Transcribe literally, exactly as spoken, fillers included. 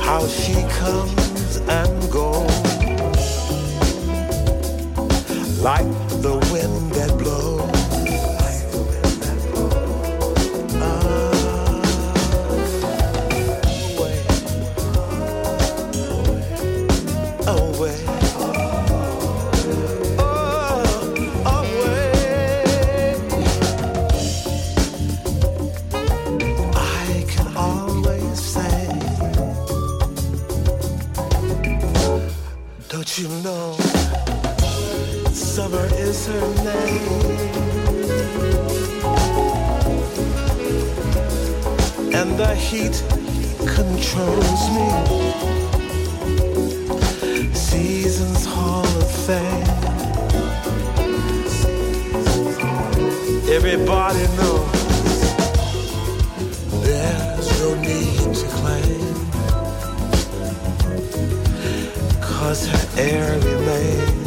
how she comes and goes, like the wind that blows. You know, summer is her name, and the heat controls me. Seasons Hall of Fame. Everybody knows there's no need to claim, 'cause her air remains